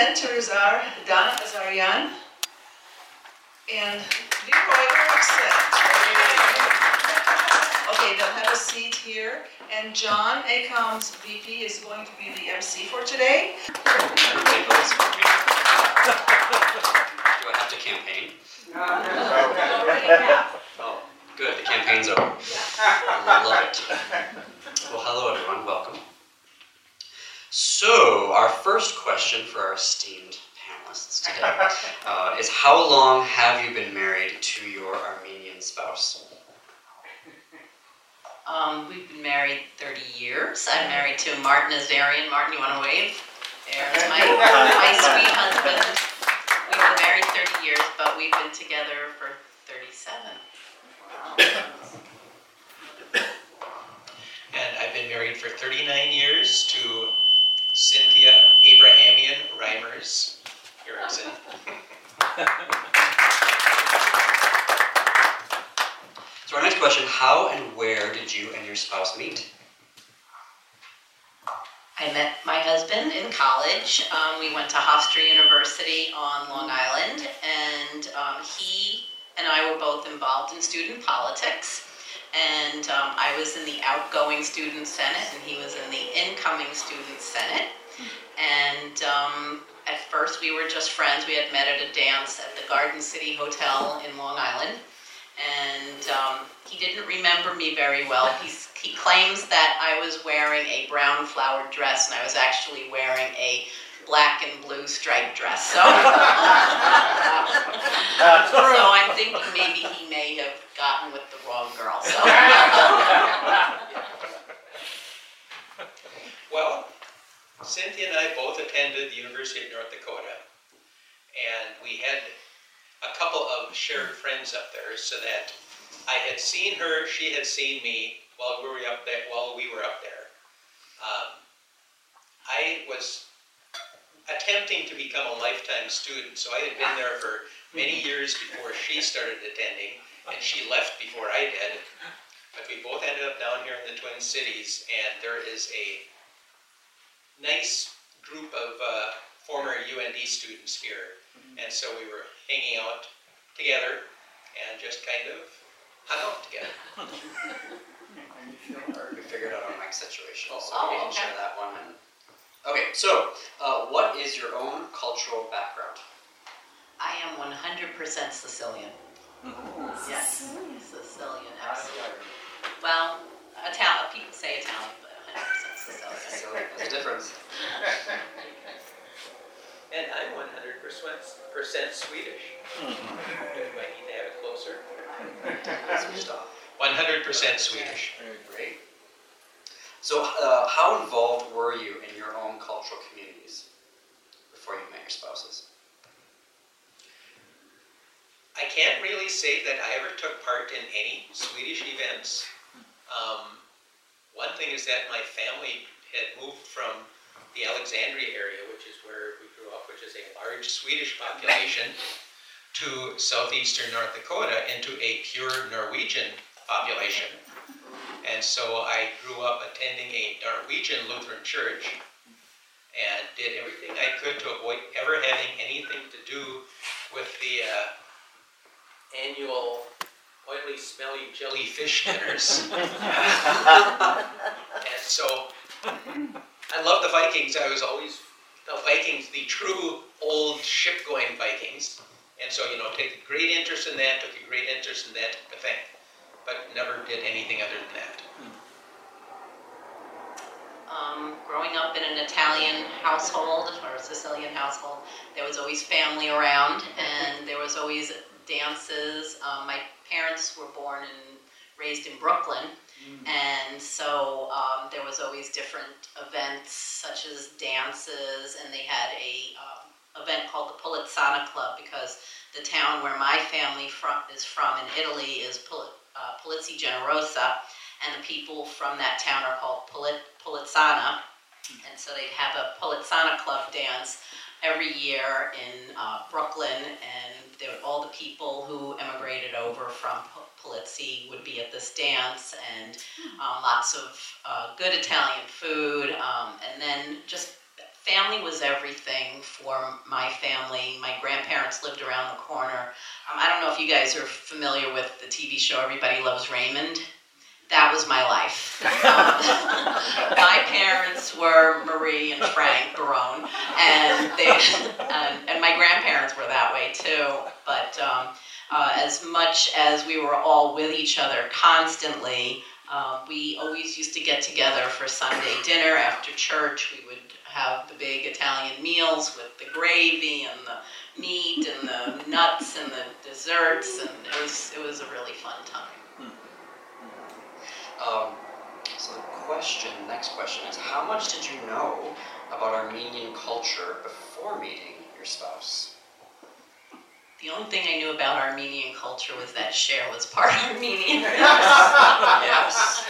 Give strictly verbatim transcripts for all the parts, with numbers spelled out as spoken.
presenters are Donna Azarian and Leroy Erickson. Okay, they'll have a seat here. And John Acombs, V P, is going to be the M C for today. Do I have to campaign? Oh, good. The campaign's over. I love it. Well, hello, everyone. Welcome. So, our first question for our esteemed panelists today uh, is, how long have you been married to your Armenian spouse? Um, we've been married thirty years. I'm married to Martin Azarian. Martin, you want to wave? There's my, my sweet husband. We've been married thirty years, but we've been together for thirty-seven. Wow. And I've been married for thirty-nine years to Cynthia Abrahamian Reimers Erickson. So our next question, how and where did you and your spouse meet? I met my husband in college. Um, we went to Hofstra University on Long Island, and um, he and I were both involved in student politics. And um, I was in the outgoing student senate, and he was in the incoming student senate. And um, at first we were just friends. We had met at a dance at the Garden City Hotel in Long Island. And um, he didn't remember me very well. He's, he claims that I was wearing a brown flowered dress, and I was actually wearing a black and blue striped dress. So, so I'm thinking maybe he may have gotten with the wrong girl. So. Well, Cynthia and I both attended the University of North Dakota, and we had a couple of shared friends up there, so that I had seen her, she had seen me while we were up there. While we were up there, um, I was attempting to become a lifetime student, so I had been there for many years before she started attending, and she left before I did. But we both ended up down here in the Twin Cities, and there is a nice group of uh, former U N D students here, and so we were hanging out together and just kind of hung out together. We figured out our mic situation, so Oh, we can okay. share that one. And... Okay, so uh, what is your own cultural background? I am one hundred percent Sicilian. Yes, Sicilian, absolutely. Well, Italian, people say Italian, but one hundred percent Sicilian. So there's a difference. And I'm one hundred percent Swedish. Do I need to have it closer? Switched off. one hundred percent Swedish. Great. So uh, how involved were you in your own cultural communities before you met your spouses? I can't really say that I ever took part in any Swedish events. Um, one thing is that my family had moved from the Alexandria area, which is where we grew up, which is a large Swedish population, to southeastern North Dakota into a pure Norwegian population. And so I grew up attending a Norwegian Lutheran church and did everything I could to avoid ever having anything to do with the uh, annual oily, smelly jellyfish dinners. And so I love the Vikings. I was always the Vikings, the true old ship-going Vikings. And so, you know, take a great interest in that, took a great interest in that type of thing, but never did anything other than that. Um, growing up in an Italian household or a Sicilian household, there was always family around, and there was always dances. Um, my parents were born and raised in Brooklyn, mm. and so um, there was always different events such as dances, and they had a um, event called the Polizzana Club, because the town where my family from, is from in Italy is Pol- uh, Polizzi Generosa, and the people from that town are called Polit- Polizzana, and so they'd have a Polizzana Club dance every year in uh, Brooklyn, and there, all the people who immigrated over from Polizzi would be at this dance, and um, lots of uh, good Italian food, um, and then just family was everything for my family. My grandparents lived around the corner. Um, I don't know if you guys are familiar with the T V show Everybody Loves Raymond. That was my life. Um, my parents were Marie and Frank Barone, and they and, and my grandparents were that way too. But um, uh, as much as we were all with each other constantly, uh, we always used to get together for Sunday dinner after church. We would have the big Italian meals with the gravy and the meat and the nuts and the desserts, and it was it was a really fun time. Um, so the question, next question is, how much did you know about Armenian culture before meeting your spouse? The only thing I knew about Armenian culture was that Cher was part Armenian. Yes.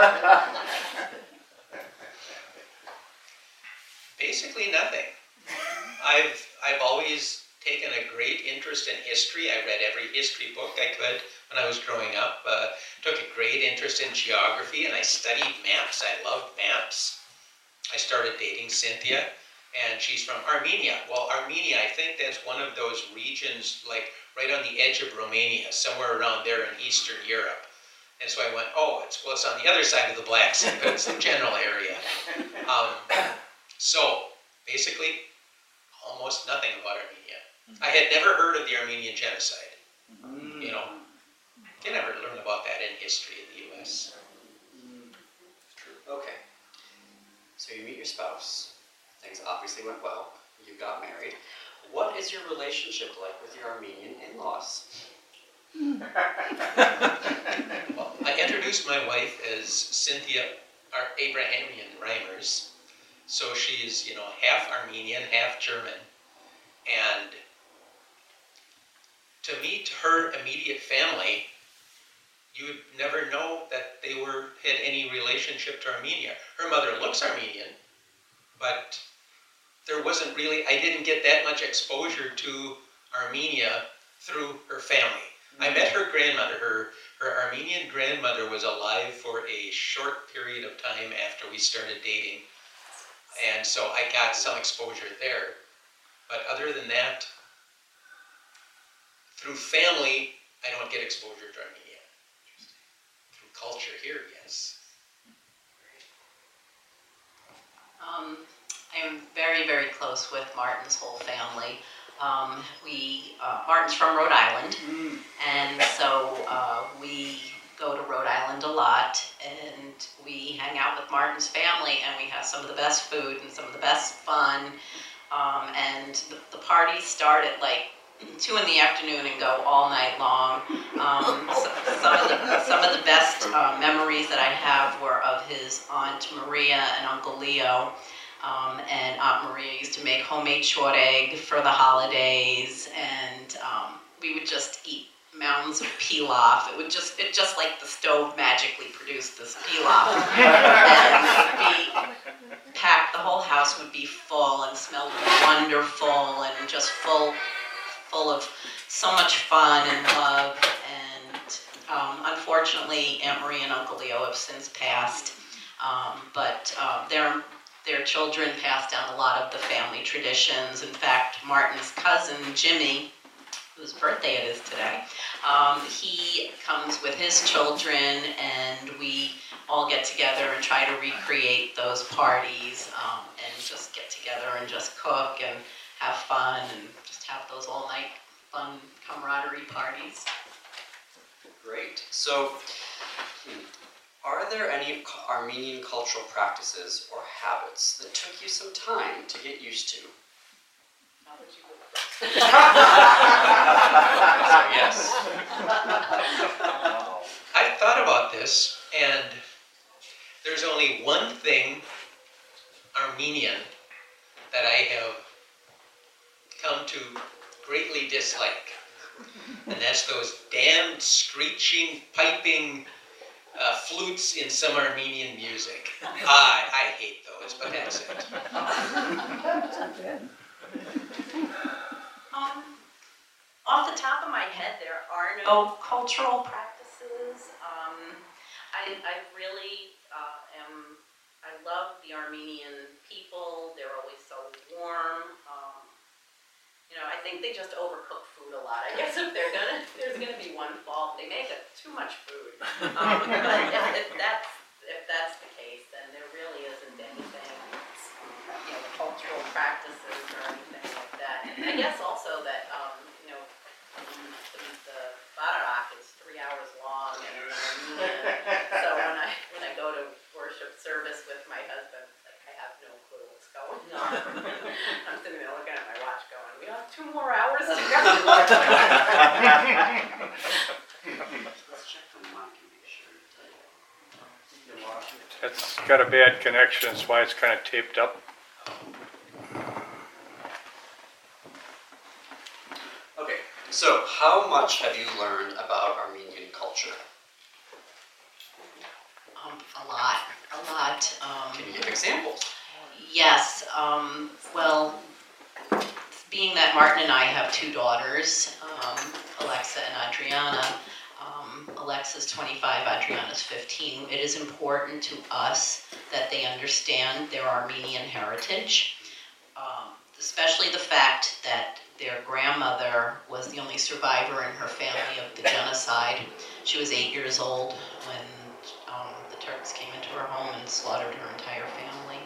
Basically nothing. I've I've always taken a great interest in history. I read every history book I could when I was growing up. Uh, took a great interest in geography, and I studied maps. I loved maps. I started dating Cynthia, and she's from Armenia. Well, Armenia, I think that's one of those regions, like right on the edge of Romania, somewhere around there in Eastern Europe. And so I went, oh, it's well, it's on the other side of the Black Sea, but it's the general area. Um, so basically, almost nothing about Armenia. I had never heard of the Armenian genocide. You know, you never learn about that in history in the U S. True. Okay. So you meet your spouse. Things obviously went well. You got married. What is your relationship like with your Armenian in-laws? Well, I introduced my wife as Cynthia our Abrahamian Reimers. So she is, you know, half Armenian, half German. And to meet her immediate family, you would never know that they were had any relationship to Armenia. Her mother looks Armenian, but there wasn't really, I didn't get that much exposure to Armenia through her family. I met her grandmother. Her, her Armenian grandmother was alive for a short period of time after we started dating. And so I got some exposure there. But other than that, through family, I don't get exposure to Armenia. Through culture here, yes. Um, I am very, very close with Martin's whole family. Um, we, uh, Martin's from Rhode Island, and so uh, we go to Rhode Island a lot, and we hang out with Martin's family, and we have some of the best food and some of the best fun. Um, and the, the parties start at like two in the afternoon and go all night long. Um, so, some of the some of the best uh, memories that I have were of his Aunt Maria and Uncle Leo. Um, and Aunt Maria used to make homemade short egg for the holidays, and um, we would just eat mountains of pilaf. It would just, it just like the stove magically produced this pilaf. And we packed, the whole house would be full and smelled wonderful and just full, full of so much fun and love. And um, unfortunately, Aunt Maria and Uncle Leo have since passed, um, but uh, they're Their children passed down a lot of the family traditions. In fact, Martin's cousin, Jimmy, whose birthday it is today, um, he comes with his children, and we all get together and try to recreate those parties um, and just get together and just cook and have fun and just have those all-night fun camaraderie parties. Great. So, hmm, are there any Armenian cultural practices or habits that took you some time to get used to? Now that you go So, yes. I've thought about this, and there's only one thing Armenian that I have come to greatly dislike, and that's those damned screeching, piping uh, flutes in some Armenian music. I, I hate those, but that's it. Um, off the top of my head, there are no cultural practices. Um, I, I really uh, am, I love the Armenian people. They're always so they just overcook food a lot. I guess if they're gonna, if there's gonna be one fault, they make it too much food. Um, but if, if that's, if that's the case, then there really isn't anything, you know, cultural practices or anything like that. I guess also that, um, you know, the, the Badarach is three hours long, and uh, so when I, when I go to worship service with my husband, like, I have no clue what's going on. I'm sitting there looking at my watch going, we have two more hours to go. Let's check the mic and make sure. It's got a bad connection, that's why it's kind of taped up. Okay, so how much have you learned about Armenian culture? Um, a lot, a lot. Um, Can you give examples? Yes, um, well, being that Martin and I have two daughters, um, Alexa and Adriana, um, Alexa's twenty-five, Adriana's fifteen, it is important to us that they understand their Armenian heritage, um, especially the fact that their grandmother was the only survivor in her family of the genocide. She was eight years old when um, the Turks came into her home and slaughtered her entire family.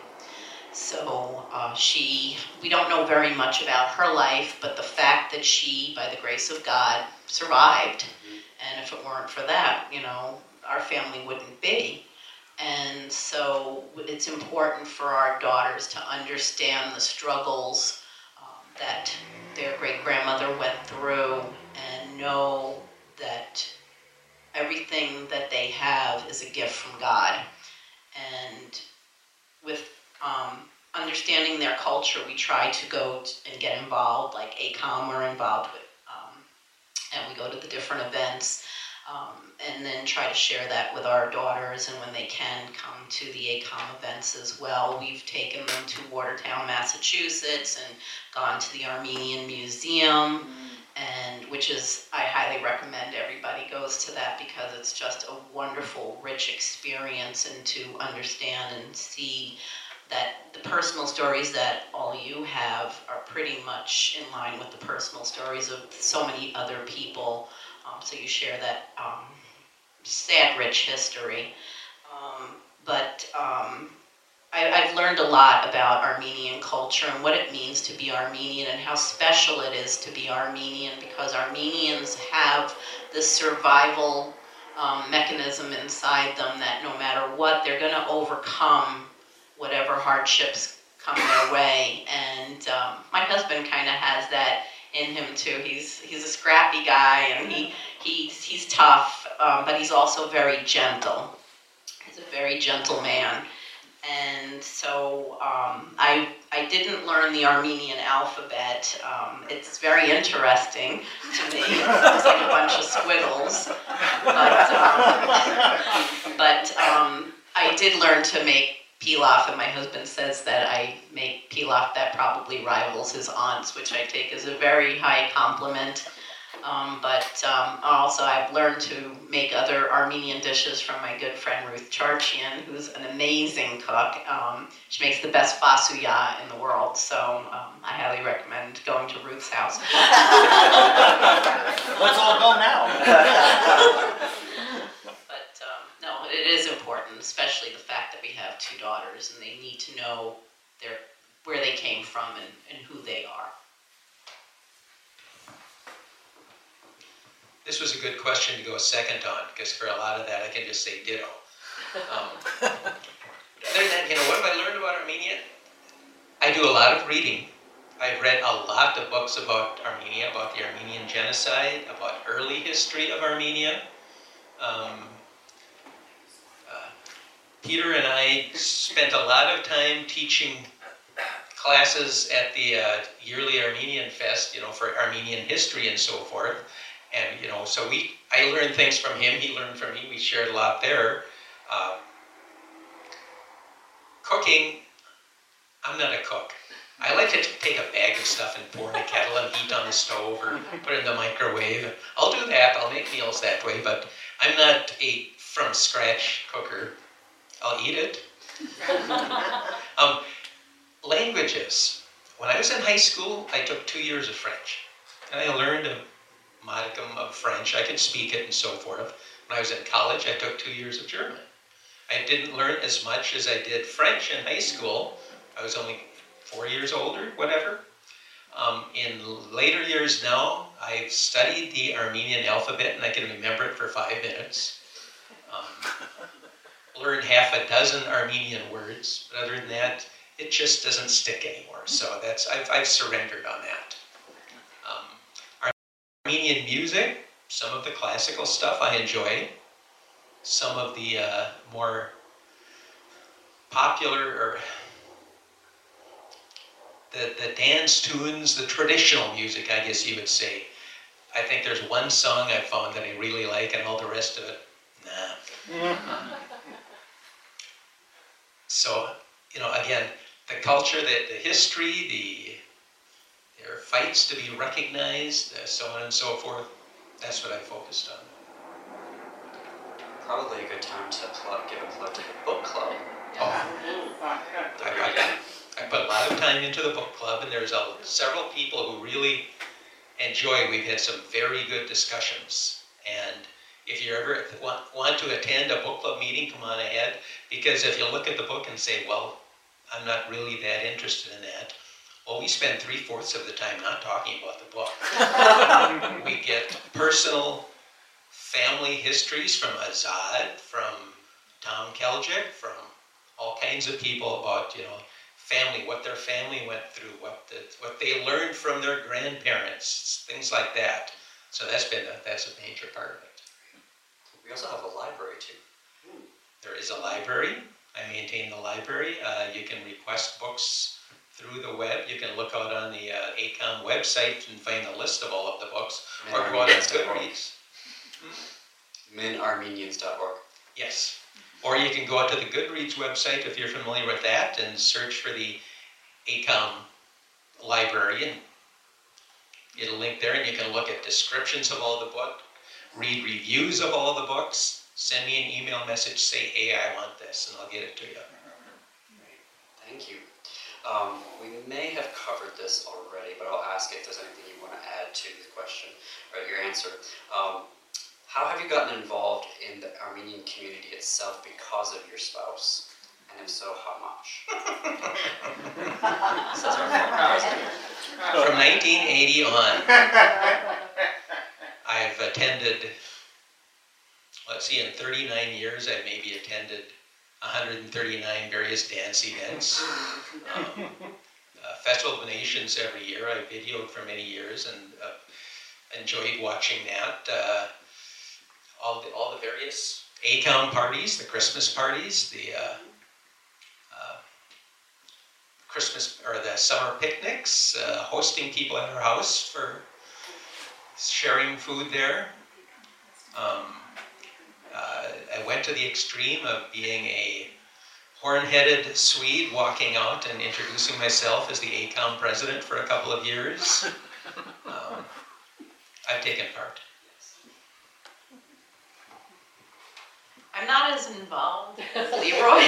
So uh, she, we don't know very much about her life, but the fact that she, by the grace of God, survived, and if it weren't for that, you know, our family wouldn't be. And so it's important for our daughters to understand the struggles um, that their great-grandmother went through and know that everything that they have is a gift from God. And with um, understanding their culture, we try to go t- and get involved, like A C O M we're involved with, um, and we go to the different events, um, and then try to share that with our daughters, and when they can, come to the A C O M events as well. We've taken them to Watertown, Massachusetts, and gone to the Armenian Museum, and which is, I highly recommend everybody goes to that, because it's just a wonderful, rich experience, and to understand and see that the personal stories that all you have are pretty much in line with the personal stories of so many other people. Um, so you share that um, sad, rich history. Um, but um, I, I've learned a lot about Armenian culture and what it means to be Armenian and how special it is to be Armenian, because Armenians have this survival um, mechanism inside them that no matter what, they're going to overcome whatever hardships come their way. And um, my husband kind of has that in him too. He's he's a scrappy guy, and he he's he's tough, um, but he's also very gentle. He's a very gentle man. And so um, I I didn't learn the Armenian alphabet. Um, it's very interesting to me. It looks like a bunch of squiggles, but um, but um, I did learn to make pilaf, and my husband says that I make pilaf that probably rivals his aunt's, which I take as a very high compliment. Um, but um, also I've learned to make other Armenian dishes from my good friend Ruth Charchian, who's an amazing cook. Um, she makes the best fasuya in the world, so um, I highly recommend going to Ruth's house. Let's all go now. But um, no, it is important, especially the fact that we have two daughters, and they need to know their, where they came from and, and who they are. This was a good question to go second on, because for a lot of that I can just say ditto. Um, other than, you know, what have I learned about Armenia? I do a lot of reading. I've read a lot of books about Armenia, about the Armenian genocide, about early history of Armenia. Um, uh, Peter and I spent a lot of time teaching classes at the uh, yearly Armenian Fest, you know, for Armenian history and so forth. And, you know, so we, I learned things from him, he learned from me, we shared a lot there. Uh, cooking, I'm not a cook. I like to take a bag of stuff and pour in a kettle and heat on the stove or put it in the microwave. I'll do that, I'll make meals that way, but I'm not a from scratch cooker. I'll eat it. um, languages. When I was in high school, I took two years of French. and I learned a modicum of French. I could speak it and so forth. When I was in college, I took two years of German. I didn't learn as much as I did French in high school. I was only four years older, whatever. Um, in later years now, I've studied the Armenian alphabet and I can remember it for five minutes. Um, learned half a dozen Armenian words, but other than that, it just doesn't stick anymore. So that's I've, I've surrendered on that. Um, Armenian music, some of the classical stuff I enjoy. Some of the uh, more popular or the, the dance tunes, the traditional music, I guess you would say. I think there's one song I've found that I really like and all the rest of it, nah. So, you know, again, the culture, the, the history, the there are fights to be recognized, uh, so on and so forth, that's what I focused on. Probably a good time to plug, give a plug to the book club. Oh. The I, reading. I, I put a lot of time into the book club, and there's a, several people who really enjoy. We've had some very good discussions, and if you ever want, want to attend a book club meeting, come on ahead, because if you look at the book and say, well, I'm not really that interested in that, well, we spend three-fourths of the time not talking about the book. We get personal family histories from Azad, from Tom Keljek, from all kinds of people about, you know, family, what their family went through, what the, what they learned from their grandparents, things like that. So that's been a, that's a major part of it. We also have a library too. There is a library. I maintain the library. Uh, you can request books through the web. You can look out on the uh, A C O M website and find a list of all of the books, or go out on Goodreads. min armenians dot org. Yes. Or you can go out to the Goodreads website if you're familiar with that and search for the A C O M library, and it'll link there, and you can look at descriptions of all the books, read reviews of all the books, send me an email message, say, hey, I want this, and I'll get it to you. Thank you. Um, we may have covered this already, but I'll ask if there's anything you want to add to the question or your answer. Um, how have you gotten involved in the Armenian community itself because of your spouse? And if so, how much? Says our former president. From nineteen eighty on, I've attended, let's see, in thirty-nine years, I've maybe attended one hundred thirty-nine various dance events. Um, uh, Festival of Nations every year. I videoed for many years and uh, enjoyed watching that. Uh, all the all the various A C O M parties, the Christmas parties, the uh, uh, Christmas or the summer picnics, uh, hosting people at our house for sharing food there. Um, uh, I went to the extreme of being a horn-headed Swede walking out and introducing myself as the A C O M president for a couple of years. Um, I've taken part. I'm not as involved as Leroy.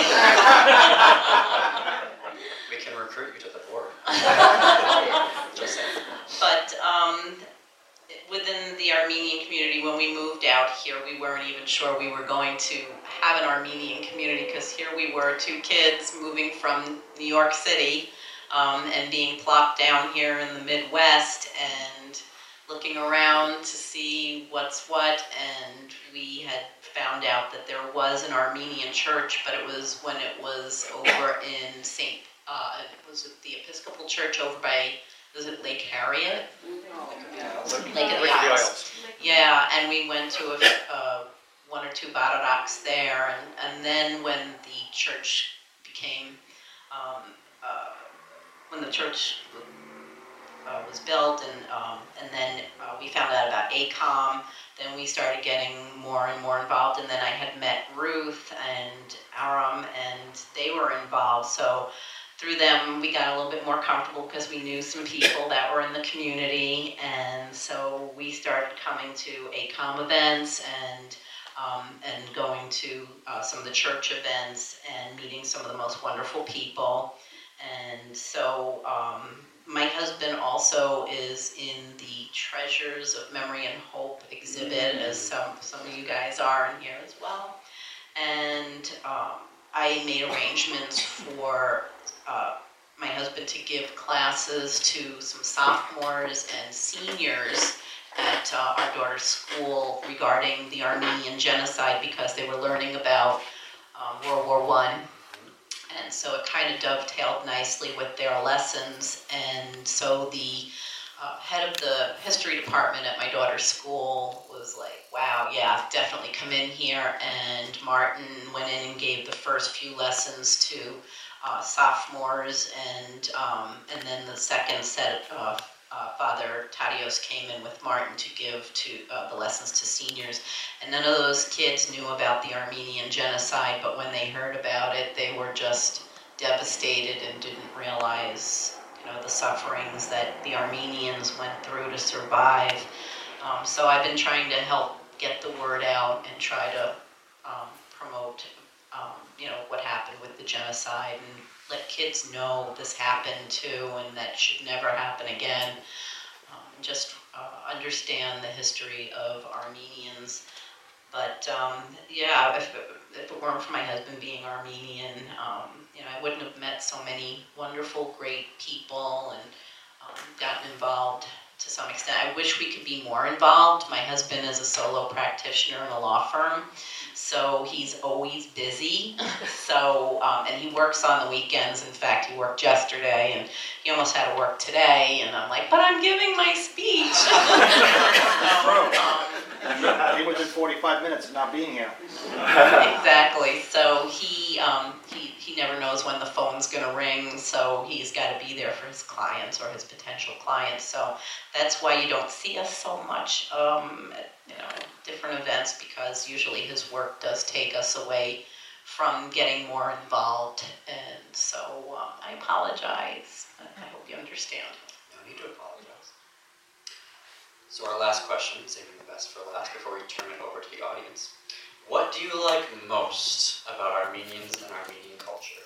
We can recruit you to the board. Just saying. But um, within the Armenian community, when we moved out here, we weren't even sure we were going to have an Armenian community, because here we were, two kids moving from New York City um, and being plopped down here in the Midwest and looking around to see what's what, and we had found out that there was an Armenian church, but it was when it was over in Saint, uh, was it the Episcopal Church over by, was it Lake Harriet? Lake of the Isles. Yeah, and we went to a, uh, one or two Baradaks there, and, and then when the church became, um, uh, when the church uh, was built, and um, and then uh, we found out about A C O M, then we started getting more and more involved, and then I had met Ruth and Aram, and they were involved, so through them, we got a little bit more comfortable because we knew some people that were in the community, and so we started coming to A C O M events and um, and going to uh, some of the church events and meeting some of the most wonderful people. And so um, my husband also is in the Treasures of Memory and Hope exhibit, as some, some of you guys are in here as well. And um, I made arrangements for uh, my husband to give classes to some sophomores and seniors at uh, our daughter's school regarding the Armenian genocide, because they were learning about um, World War One. And so it kind of dovetailed nicely with their lessons. And so the uh, head of the history department at my daughter's school was like, wow, yeah, definitely come in here. And Martin went in and gave the first few lessons to uh, sophomores. And, um, and then the second set of uh, Father Tadios came in with Martin to give to uh, the lessons to seniors. And none of those kids knew about the Armenian genocide, but when they heard about it, they were just devastated and didn't realize, you know, the sufferings that the Armenians went through to survive. Um, so I've been trying to help get the word out and try to um, promote, um, you know, what happened with the genocide and let kids know this happened too and that should never happen again. Um, just uh, understand the history of Armenians. But um, yeah, if it, if it weren't for my husband being Armenian, um, you know, I wouldn't have met so many wonderful, great people and um, gotten involved to some extent. I wish we could be more involved. My husband is a solo practitioner in a law firm, so he's always busy. So, um, and he works on the weekends. In fact, he worked yesterday, and he almost had to work today. And I'm like, but I'm giving my speech. so, um, He within forty-five minutes of not being here. Exactly. So he, um, he he never knows when the phone's going to ring, so he's got to be there for his clients or his potential clients. So that's why you don't see us so much um, at, you know, different events, because usually his work does take us away from getting more involved. And so um, I apologize. I hope you understand. No need to apologize. So our last question, saving the best for last before we turn it over to the audience. What do you like most about Armenians and Armenian culture?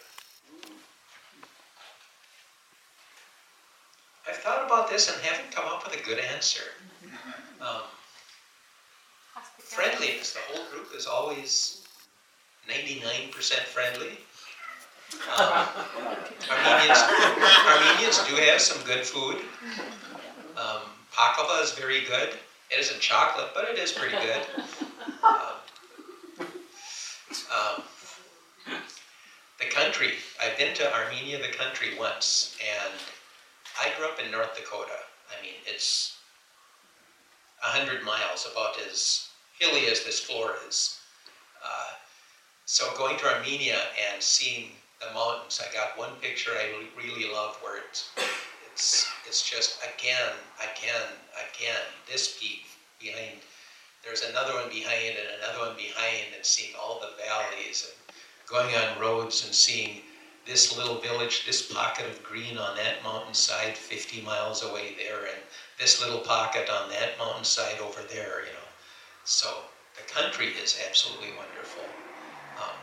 I've thought about this and haven't come up with a good answer. Um, friendliness. The whole group is always ninety-nine percent friendly. Um, Armenians, Armenians do have some good food. Um, Baklava is very good. It isn't chocolate, but it is pretty good. Um, um, the country. I've been to Armenia, the country, once, and I grew up in North Dakota. I mean, it's a hundred miles, about as hilly as this floor is. Uh, so going to Armenia and seeing the mountains, I got one picture I really love where it's, it's, it's just again, again, again, this peak behind, there's another one behind and another one behind, and seeing all the valleys and going on roads and seeing this little village, this pocket of green on that mountainside fifty miles away there, and this little pocket on that mountainside over there, you know. So the country is absolutely wonderful. Um,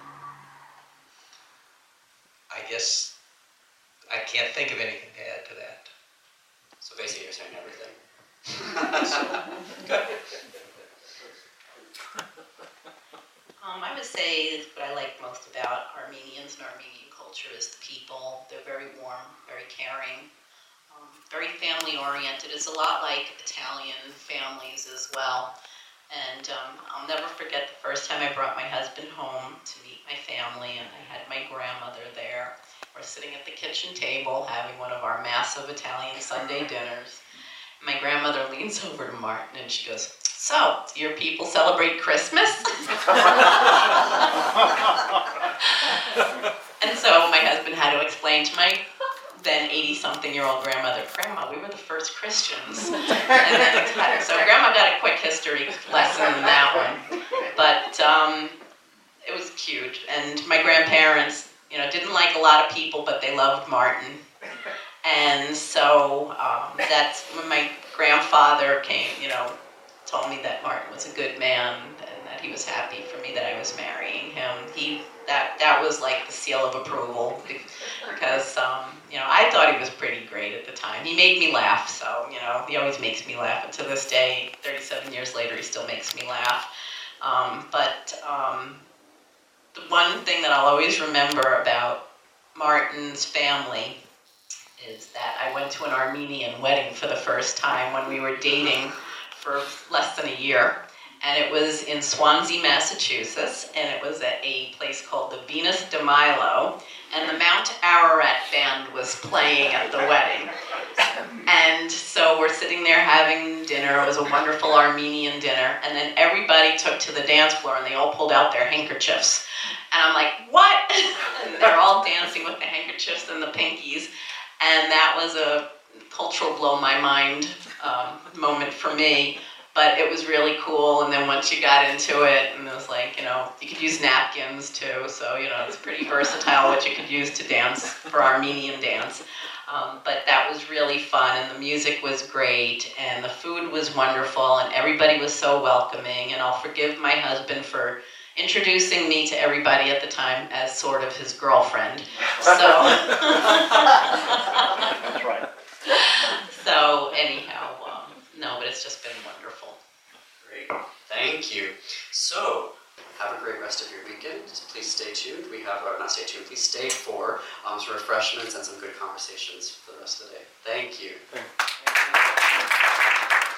I guess I can't think of anything to add to that. So basically you're saying everything. Good. Um, I would say what I like most about Armenians and Armenian culture is the people. They're very warm, very caring, um, very family oriented. It's a lot like Italian families as well. And um, I'll never forget the first time I brought my husband home to meet my family, and I had my grandmother there. We're sitting at the kitchen table having one of our massive Italian Sunday dinners. My grandmother leans over to Martin and she goes, "So, do your people celebrate Christmas?" And so my husband had to explain to my then eighty-something-year-old grandmother, "Grandma, we were the first Christians." And then, so Grandma got a quick history lesson in that one. But um, it was cute. And my grandparents, you know, didn't like a lot of people, but they loved Martin. And so um, that's when my grandfather came, you know, told me that Martin was a good man and that he was happy for me that I was marrying him. He that that was like the seal of approval because um, you know I thought he was pretty great at the time. He made me laugh, so you know he always makes me laugh. And to this day, thirty-seven years later, he still makes me laugh. Um, but um, the one thing that I'll always remember about Martin's family is that I went to an Armenian wedding for the first time when we were dating for less than a year. And it was in Swansea, Massachusetts, and it was at a place called the Venus de Milo, and the Mount Ararat band was playing at the wedding. And so we're sitting there having dinner. It was a wonderful Armenian dinner, and then everybody took to the dance floor, and they all pulled out their handkerchiefs. And I'm like, what? And they're all dancing with the handkerchiefs and the pinkies, and that was a cultural blow my mind um, moment for me. But it was really cool, and then once you got into it, and it was like, you know, you could use napkins too, so, you know, it's pretty versatile what you could use to dance for Armenian dance. Um, but that was really fun, and the music was great, and the food was wonderful, and everybody was so welcoming, and I'll forgive my husband for introducing me to everybody at the time as sort of his girlfriend. So, That's right. so anyhow, um, no, but it's just been wonderful. Great, thank you. So, have a great rest of your weekend. Please stay tuned. We have, or not stay tuned, please stay for um, some refreshments and some good conversations for the rest of the day. Thank you. Thank